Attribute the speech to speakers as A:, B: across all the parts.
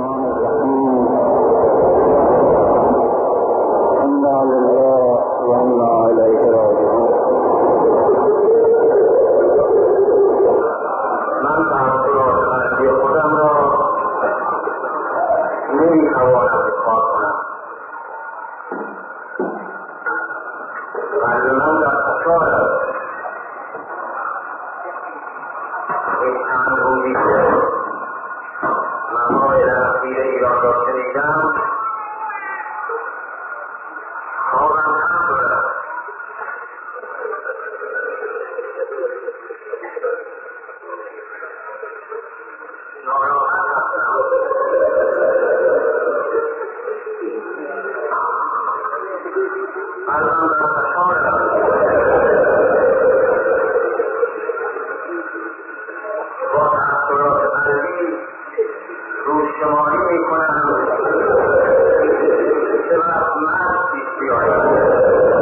A: الرحمن الرحیم. انا لله و انا الیه راجعون. من تحصیلات خودم را نمیتوانم اثبات کنم. قلب من در فشار است. این چند روزی که منهای در اخیر ایران را شنیدم، خوابم کم شده است. ناراحت هستم. قلبم در فشار است. با تأثیرات قلبی روشماری میکنم که وقت مرد پیش بیاید.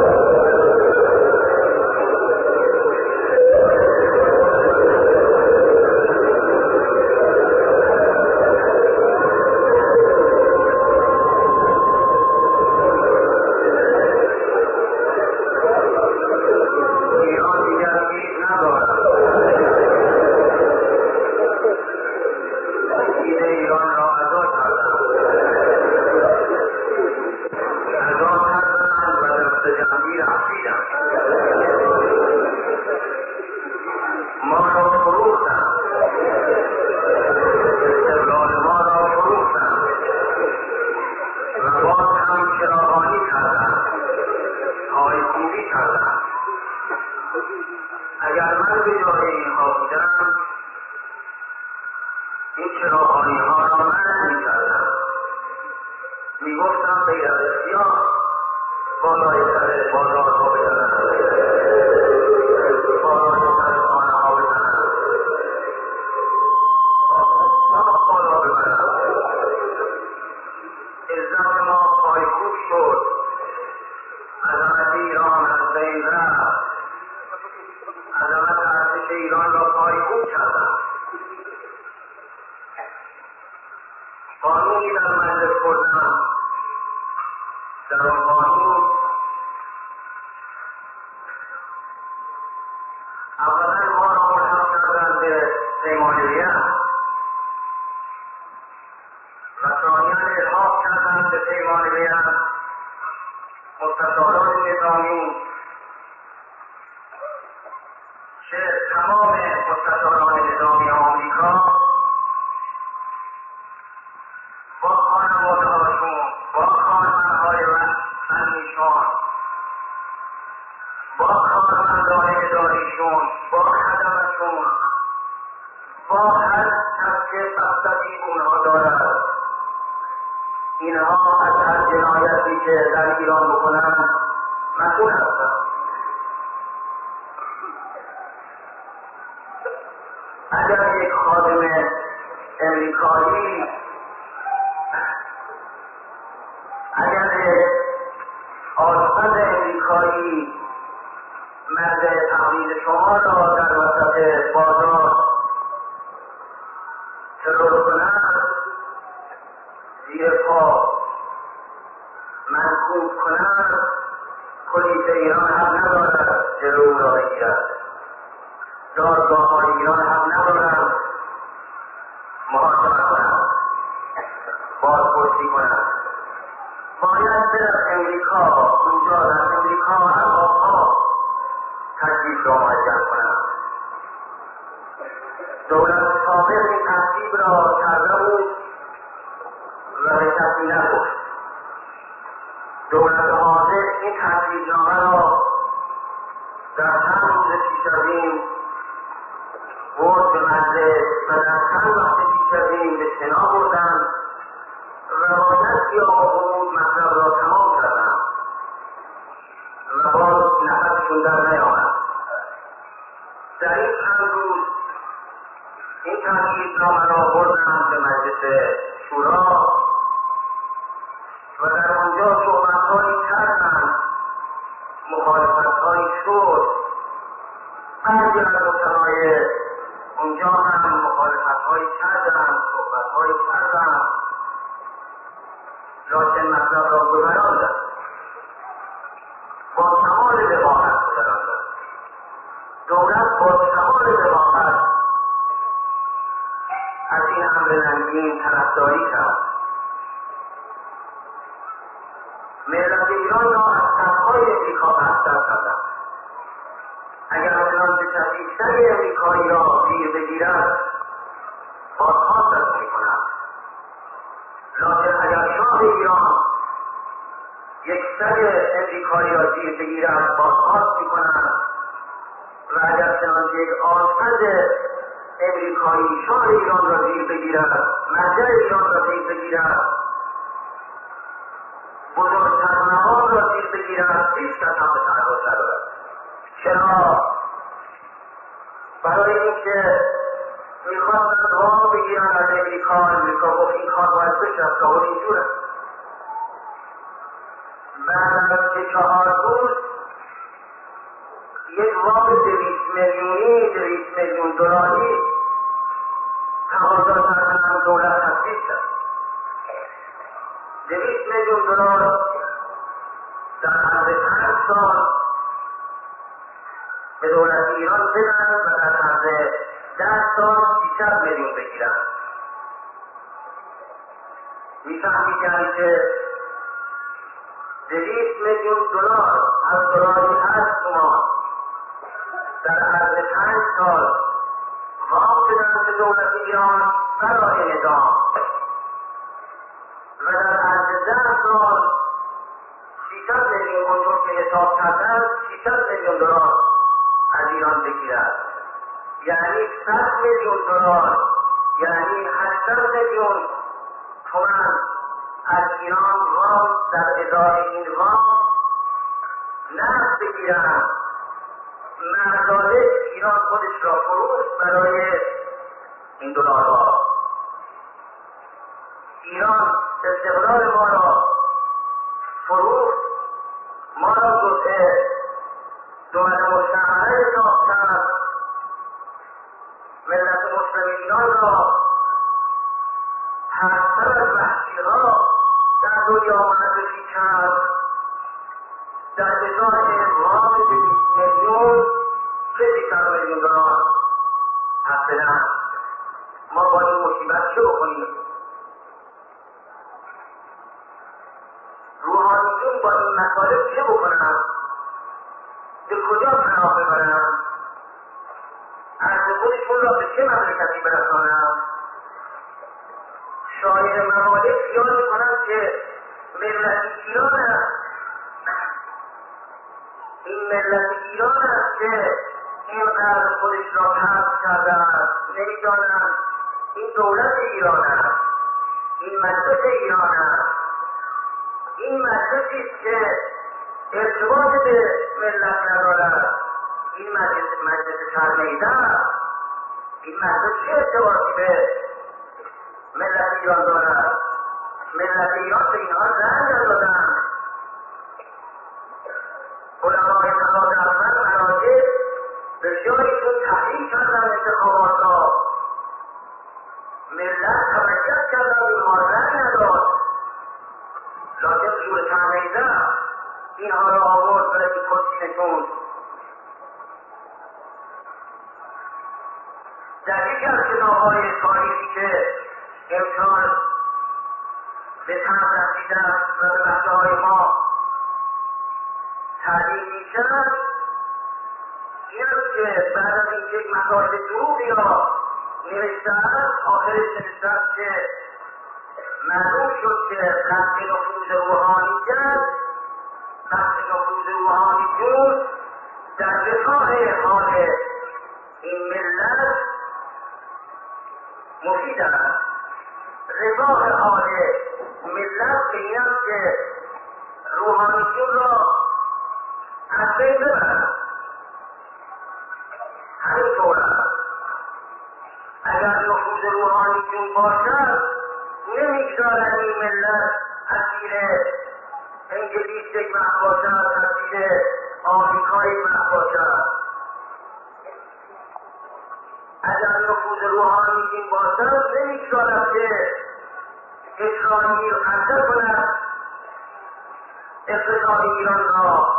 A: اگر من به جای اینها بودم، این چراغانی ها را من میکردم. میگفتم غیر از سیاه بالای سر بازار ها بزنم، بالای سر خانه ها بزنم، بالا ببرم. عزت ما پایکوب شد، عظمت ایران از بین رفت. عظمت ارتش ایران را پایکوب کردند. قانونی در مجلس بردم. در آن قانون اولا ما را ملحق کردند به پیمانیت و ثانیا الحاق کردند به پیمانیت مستشاران نظامی که تمام مستشاران نظامی آمریکا با خانواده هاشون، با کارمندهای فنیشون، با کارمندان اداریشون، با خدمتشون، با هر کس که بستگی اونها دارد، اینها از هر جنایتی که در ایران بکنند مسئول هستند. اگر یک خادم امریکایی، اگر یک آشپز امریکایی مرد تقلید شما را در وسط بازار ترور کند، زیر پا منکوب کند، پلیس ایران حق ندارد جلو را بگیرد. دادگاه‌های ایران حق ندارند محاکمه کنند، بازپرسی کنند. باید در امریکا، اونجا در امریکا ارباب‌ها تکلیف را معین کنند. دولت سابق این ترتیب را کرده بود و به کسی نگفت. دولت حاضر این ترتیبنامه را در هر روز پیش از این ورد به مجلس و در چند وقت پیش از این به سنا بردند و باید سیاه و غمود مطلب را تمام کردند و باز نفسشون در نیامد. در این چند روز این ترتیبنامه را بردند به مجلس شورا و در آنجا صحبت‌هایی کردند، مخالفت‌هایی شد. بعضی از متنای اونجا هم مخالفت‌هایی کردند، صحبت‌هایی کردند مطلب را گذراندند، با کمال وقاحت گذراندند. دولت با کمال وقاحت از این امر ننگین طرفداری کرد. ملت ایران را از سرهای امریکا بستر کردند. اگر چنانچه کسی سر امریکایی را زیر بگیرد بازخواستش میکند، لکن اگر شاه ایران یک سر امریکایی را زیر بگیرد بازخواست میکنند و اگر چنانچه یک آشپز امریکایی شاه ایران را زیر بگیرد، مرجع ایران را زیر بگیرد، بزرگتر مقام را زیر بگیرد، هیچ کس هم به تعرض ندارد. چرا؟ برای اینکه میخواستند وام بگیرن از امریکا گفت این کار باید بشه، از کار اینجور است. بعد از که 4 روز یک وام 200 میلیون دلاری تقاضا کردن از دولت تصویب شد. 200 میلیون دلار در عرض 5 سال به دولت ایران بدن و در عرض 10 سال 600 میلیون بگیرن. میفهمیدن که 200 میلیون دلار از دلاری 8 تومان در عرض 5 سال وام بدن به دولت ایران برای نظام و در عرض 10 سال 600 میلیون اونجور که حساب کردن 600 میلیون دلار از ایران بگیرد، یعنی 100 میلیون دلار، یعنی 800 میلیون تومان از ایران وام در ازای این وام نقد بگیرند. مردانه ایران خودش را فروخت برای این دلارها. ایران استقلال ما را فروخت، ما را جزء دولت مستعمره حساب کرد، ملت مسلم ایران را پستر از وحشیها در دنیا معرفی کرد. در ازای وام 200 میلیون چه 300 میلیون دلار اصلا ما با این مصیبت چه بکنیم؟ روحانیون با این مطالب چه بکنن؟ به کجا پناه ببرن؟ ارز خودشون را به چه مملکتی برسانن؟ شاعر ممالک خیال میکنن که ملت ایران است، این ملت ایران است که اینقدر خودش را حفظ کرده است. نمیدانند این دولت ایران است، این مجلس ایران است، این مجلسی است که ارتباط به ملت ندارد. این مجلس سرمیده است، این مجلس چه ارتباطی به ملت ایران دارد؟ ملت ایران به اینها رنج ندادند. علمای نهاد اول مراجع بسیاریشون تحریک کردن انتخابات را، ملت توجه کردن اینها رنج نداد، لکن زور سرمیده اینها را آورد برای کرسی نشوند. در یکی از کتاب‌های تاریخی که امسال به طرح رسیده است و به بچه‌های ما تعلیم می‌شود، این است که بعد از اینکه یک مطالب دروغی را نوشته‌اند، آخرش نوشته است که معلوم شد که قصد نفوذ روحانیت، قصد نفوذ روحانیون در رفاه حال این ملت مفید است. رفاه حال ملت به این است که روحانیون را از بین ببرند. همینطور است. اگر نفوذ روحانیون باشد نمیگذارد این ملت اسیر انگلیس یک وقت باشد، اسیر آمریکا یک وقت باشد. اگر نفوذ روحانیون باشد نمیگذارد که اسرائیل خنده کند اقتصاد ایران را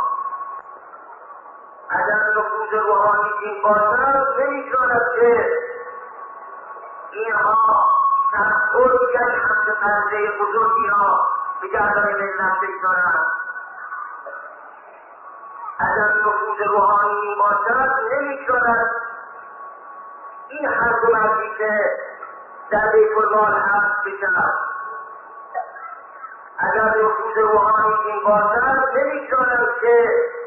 A: اگر نفوذ روحانی این باشد نمی‌شود که اینها تحصیل از حمد پرده بزرگی را به گردن ملت بگذارند. اگر نفوذ روحانی این باشد نمی‌شود این هر دو مردی که در بیت المال هست بشود. اگر نفوذ روحانی این باشد نمی‌شود که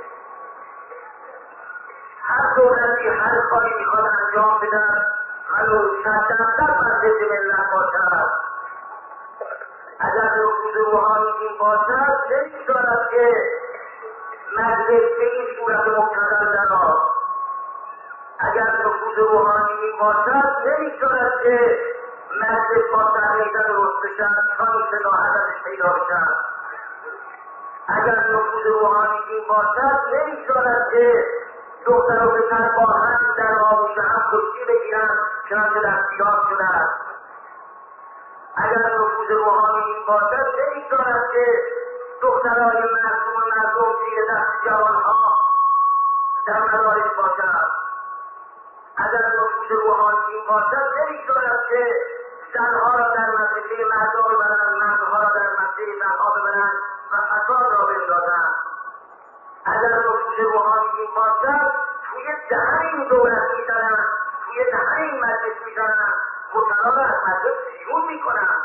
A: هر دولتی هر کاری میخواد انجام بدن ولو 100% بر ضد ملت باشد. اگر نفوذ روحانی این باشد نمی‌شود که مجلس به این صورت مقتدر درآید. اگر نفوذ روحانی این باشد نمی‌شود که مجلس با تغییر درست بشد تا این صداحت ازش پیدا بشد. اگر نفوذ روحانی این باشد نمی‌شود که دختر و پسر با هم در آغوش هم کشتی بگیرند چنانچه در سیاه شده است. اگر نفوذ روحانی این باشد نمی‌شود که دخترهای معصوم مردم زیر دست جوانها در مدارس باشد. اگر نفوذ روحانی این باشد نمی‌شود که زنها را در مدرسه مردم ببرند، مردها را در مدرسه زنها ببرند و فساد را بندازند. اگر نفوذ روحانی این باشد توی دهن این دولت میزنند، توی دهن این مجلس میزنند، مطلقا از مجلس بیرون میکنند.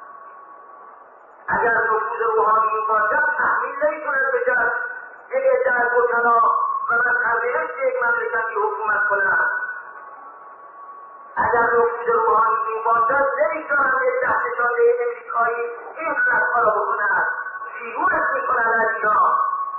A: اگر نفوذ روحانی این باشد تحمیل نمی‌کند بشد یک عده از مطلقا و مذهبیش یک مملکتی حکومت کنند. اگر نفوذ روحانی این باشد نمی‌تواند یک دستشانده امریکایی این خطها را بکند، بیرونش می‌کند از ایران.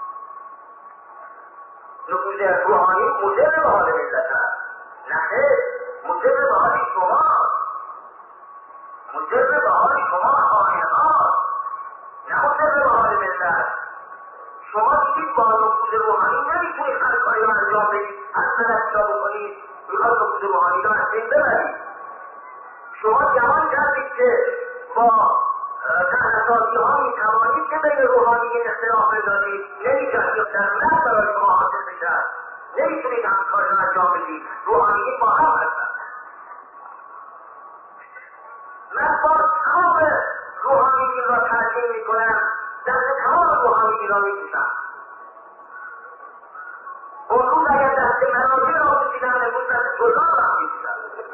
A: نفوذ روحانی مضر به حال ملت است. نه، مضر به حال شماست، مضر به حال شما خائن‌هاست، نه مضر به حال ملت. شما دیدید با نفوذ روحانی نمی‌تونید هر کاری را انجام بدید، هر غلطی را بکنید، میخواد نفوذ روحانی را از بین ببرید. شما جوان کردید که با تحصیلاتی‌ها می‌توانید که بین روحانی اختلاف بذارید، نمی‌شد یا در مرد برای شما حاصل بشد. نمی‌تونید هم کار را انجام بدید. روحانی با هم هستند. من با تمام روحانیین را ترجیح می‌کنم، دست تمام روحانیین را می‌بوسم. اون روز اگر دست مناجر را بوسیدم، امروز دست گلدان را می‌بوسم.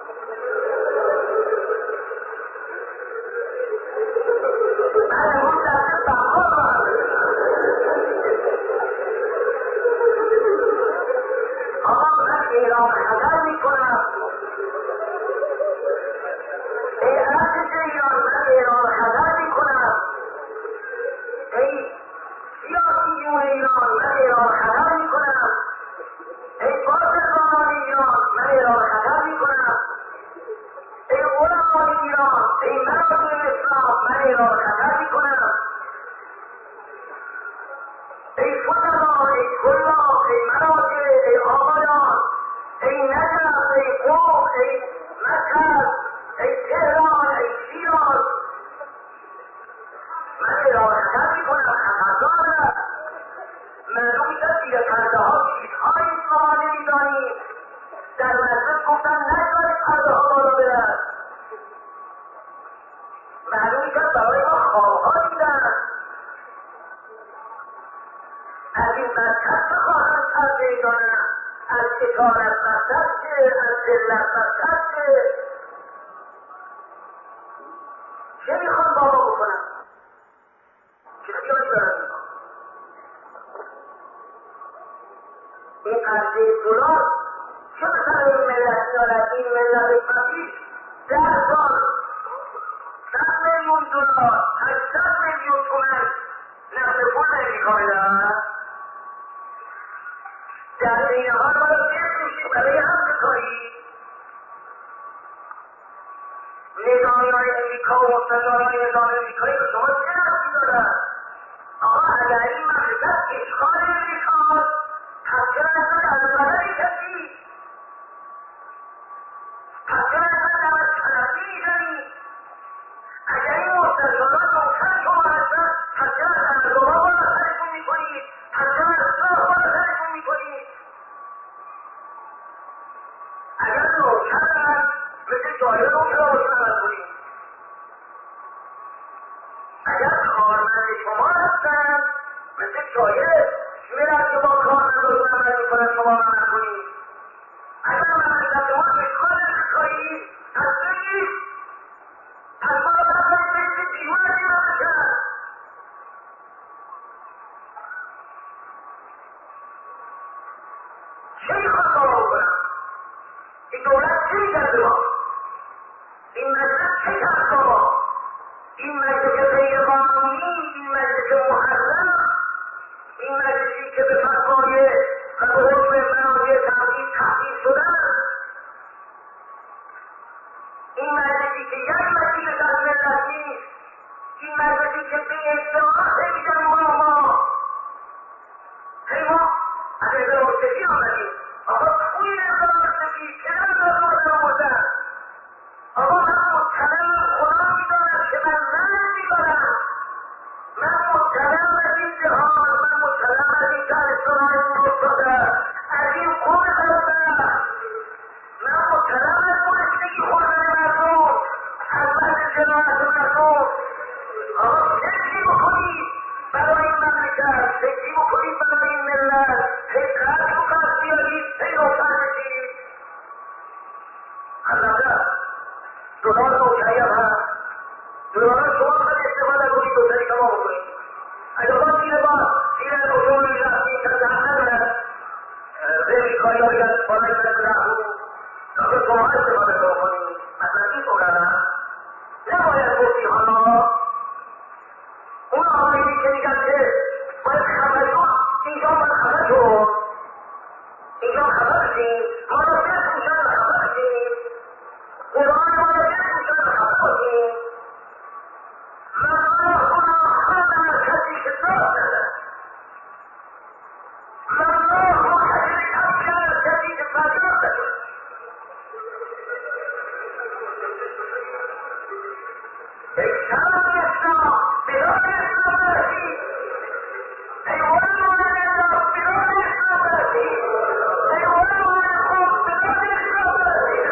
A: من امروز دست بهار را می‌بوسم. آقا من اعلام خطر می‌کنم. ای ارتش ایران، من اعلام خطر می‌کنم. ای سیاسیون ایران، من اعلام خطر می‌کنم. ای بازرگانان ایران، من اعلام خطر می‌کنم. ای علمای ایران، ای مراجع اسلام، من اعلام خطر می‌کنم. ای فضلا، ای کلا، ای مراجع، ای آقایان، ای نجف، ای قم، ای مشهد، ای تهران، ای شیراز، من اعلام خطر می‌کنم. خطردار است. معلوم شد زیر پرده‌ها چیزهایی است که ما نمی‌دانیم. در مجلس گفتن نگذارید پرده‌ها بالا برد. معلوم شد برای ما خواب‌ها دیدن. از این بدتر چه خواهند کرد می‌دانند؟ از اشارت بدتر چه؟ از ذلت بدتر چه؟ چه می‌خوان بابا بکنن؟ چه خیالی دارن می‌خوان؟ این قرضه دلار چه مثلا این ملت دارد؟ این ملت فقیر 10 سال 100 میلیون دلار 800 میلیون تومان نقد پول امریکا میدهد. در این حال ما را بفروشیم برای همکاری. نظامیان امریکا و مقتدران نظام امریکایی به شما چه ربطی دارد؟ آقا اگر این مملکت اشغال امریکاست، پس چرا نظر از بدن کسی؟ پس چرا نظر در تلفی میزنی؟ اگر این مقتدران نوکر شما هستند، پس چرا در دوبا بالا سرشون این مجلس غیر قانونی، این مجلس محرم، این مجلسی که به فتوای و به حکم منابع تحقیق تحقیق شدن، این مجلسی که یک وکیل از ملت نیست، این مجلسی که به ادعا میگن ما از نظام سفی آمدیم. آقا توی نظام سفی که نظام آمدن، آقا من مطمئن خدا میداند که من میبرم، من مطمئن از این جهان، من مطمئن از این شهرستان افتاده، از این قوم خلقه، من مطمئن از گرسنگی خوردن مردم، از بحث جنایت مردم. آقا فکری بکنید برای این مملکت، فکری بکنید برای این ملت، قدر و قصد بیارید، روشن بشید. البته دلار مکیم هست، دلار شما باید استفاده کنید، دوتری شما بکنید. اگر با زیر اصول رفتی که زن ندارد امریکایی ها بگن بالای سر رهرو اگر شما استفاده کنید، مثلا این طوره نباید گفتی حالا اون آقایی که میگن که باید خبر شد، اینجا باید خبر شد، اینجا خبر بشیم، ما را بسوشن و خبر بشیم، قرآن ما را بسوشن و خبر بشیم. مردم خودم کسی که دار ندارد، مردم مخشر کم کسی که فریاد ندارد. اکتران اسلام بدان اسلام برسید، ایوان مانند الله بدان اسلام برسید، ایوان مانند خود بدان اسلام برسید.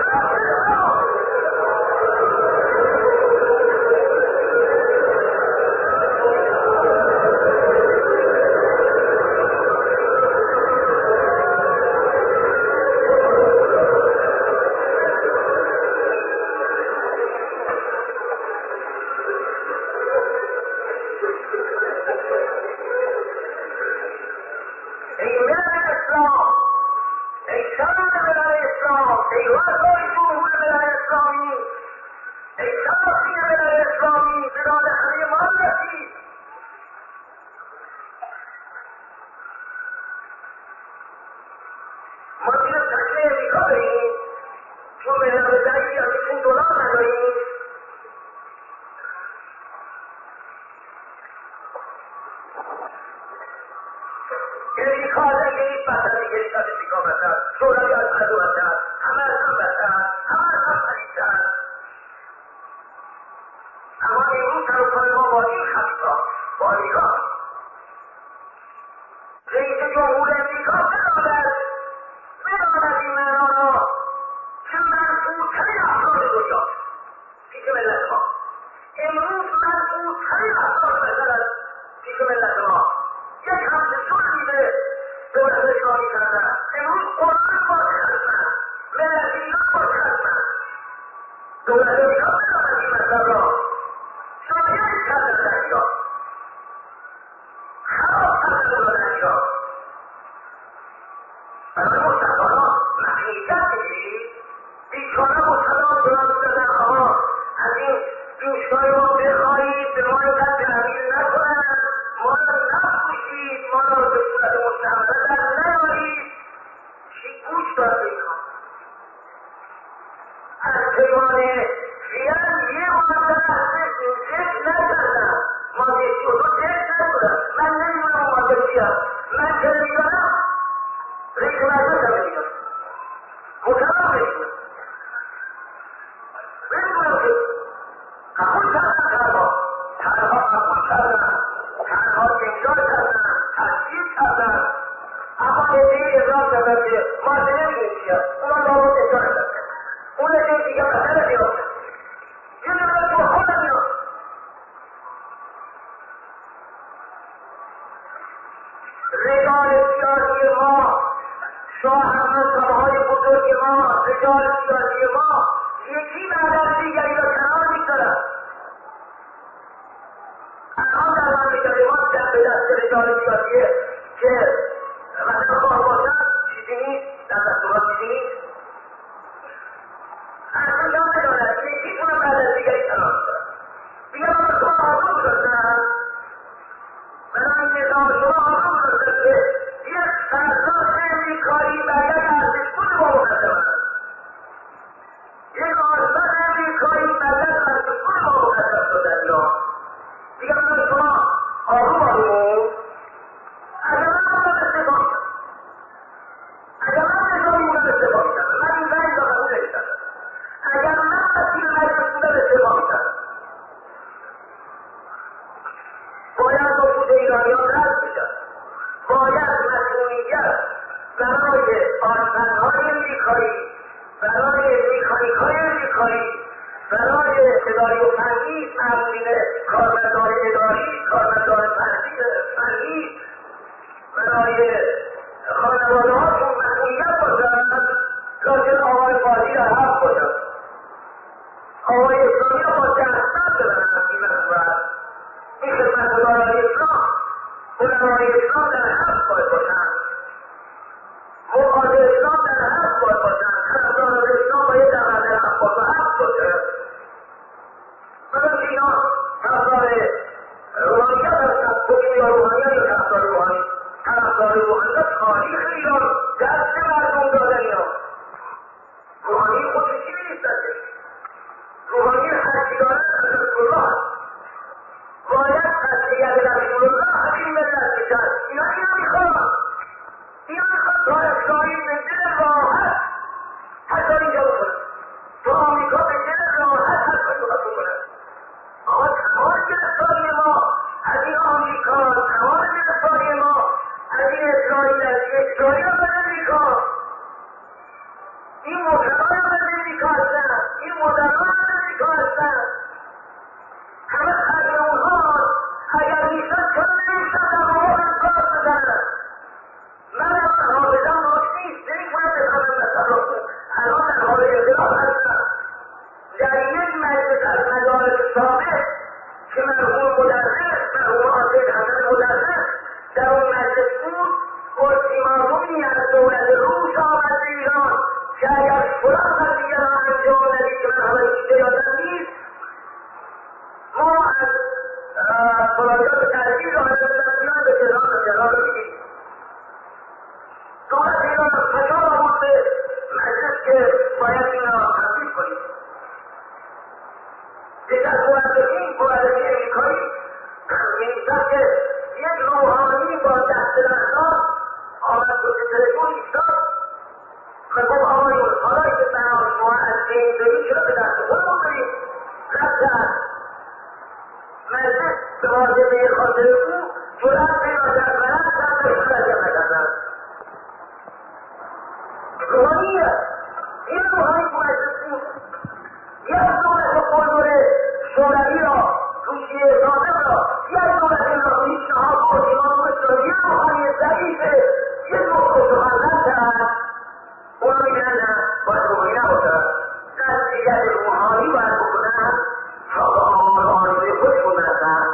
A: اداری و فنی، مسئولین کارمندان اداری، کارمندان فنی برای خانواده هاشون مسئولیت باشند، لازم آقای قاضی در حق باشند. آقای اسلامی ها با جهنم ببرند این مسئولیت. این خدمتگزاران اسلام، علمای اسلام در حق باید باشند، مقاضی اسلام در حق باید باشند، طرفداران اسلام باید در حق باشند. مثلا اینا طرفدار روحانیت هستند، حکمی یا روحانیت یا طرفدار روحانی. طرفدار روحانیت تاریخ ایران دست مردم دادن اینا. روحانی خودش چی نیستن؟ روحانی هرچیگانه رسول الله هست. باید قطعیت رسول الله همین ملت بشن. اینا میخوان تا اسرائیل به دل راحت حتی اینجا بکنن، تا آمریکا به دل راحت حتی بکنن. آقا تمام گرفتاری ما از این آمریکا، تمام گرفتاری ما از این اسرائیل، از این اسرائیل از امریکا، این مدرمان از امریکا هستن، این مدرمان از امریکا هستن. همه خرج اونها اگر نیستن چون نمیشتن در مقابل کار بزنن. من از حافظم باش نیست، نمیتونم بزنم مثلا الان در حال انقلاب هستم. در یک مجلس از مدارس سابق که مرحوم مدرس، مرحوم آقای حسن مدرس در اون مجلس بود، اولتیماتومی از دولت روس آمد به ایران که اگر فلان قضیه را انجام ندید که من حالا هیچ یادم نیست، ما از فلانیات تحصیل را ایران به تهران بگیریم. دولت ایران از فشار آورد به مجلس که باید این را تنظیم کنیم. یک از مورخین امریکایی می‌نویسد که یک روحانی با دست لحظات آمد پشت تلفن ایستاد و گفت آقایون حالایی که بنا شما از بین برید چرا به دست خودمون برید؟ رد کرد. مجلس به واجبه خاطر او جرأت پیدا کرد و رد کرد و متوجه نکردند. روحانیه، این روحانی تو مجلس بود. یک دولت قلدر شوروی را، روسیه سابق را، یک دولت نظامی پیشنهاد کرد ایران اسلامی روحانی ضعیفه، یک نقطه سخن کرد. اونا میگن نه، باید روحانی نباشد. قضیت روحانی باید بکنن تا به آمال آرزوی خودشون برسن.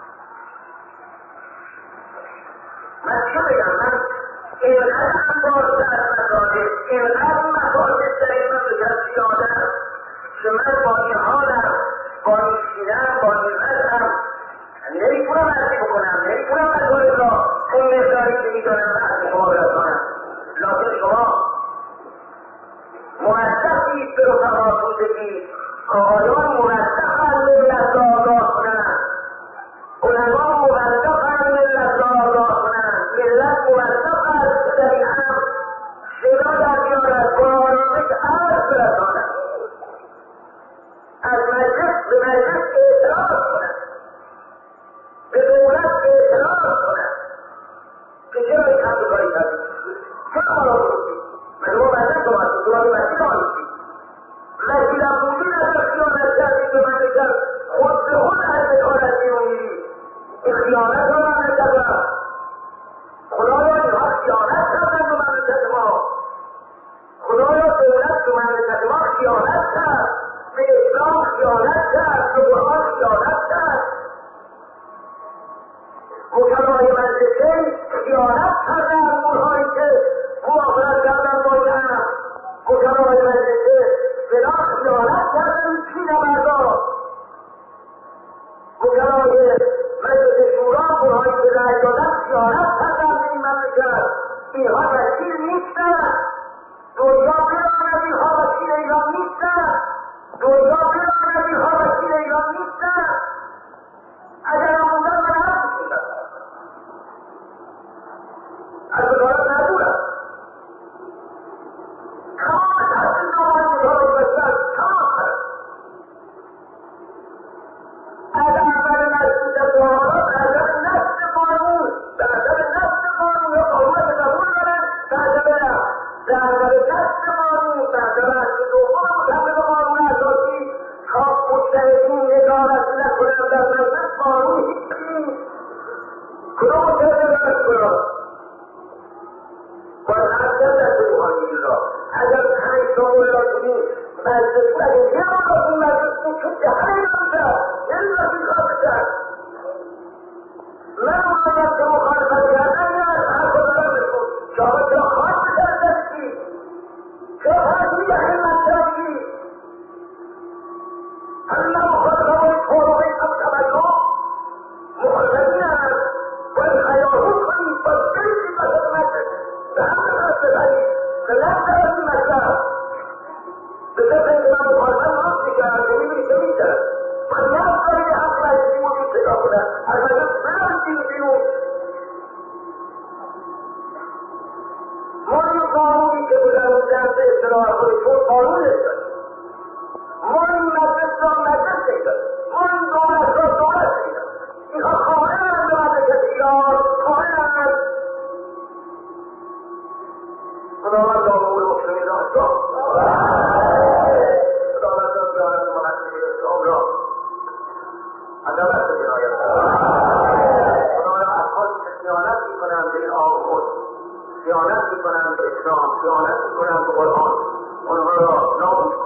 A: من چه بگم؟ من اینقدر انبار در مدارس، اینقدر مفاسد در این مملکت زیادم که من با این حالم، با این سینه‌ام، با این وضعم نمیتونم عرضی بکنم، نمیتونم مدارس را اون مقداری که میدانم از شما برسانم. لازم شما موثقید به رفقاتون بگید، آقایان موثقند ملت را آگاه کنند، علما موثقند ملت را آگاه کنند، ملت موثق است که در این امر صدا در بیارد، با آرامش عرض برساند، از مجلس به مجلس اعتراض کنند، به دولت اعتراض کنند که چرا این حمل کاری کردید، چرا ما را بروسید؟ من رو مجلس آمدید، دولت مجلس آمدید، وکیلم بودید از اختیارت کرد کنید چون قانون داریم. ما این مجلس را مجلس نمیداریم، ما این دولت را دولت نمیداریم. اینها خواهرند به مملکت ایران، خواهرند خداوند آمور مسلمین را اسلام، خداوند را بیارد محسن اسلام را عدالت بناید. خداوند افرادی که خیانت میکنند به این آمور، خیانت میکنند به اسلام، خیانت میکنند به قرآن، اونها را نابود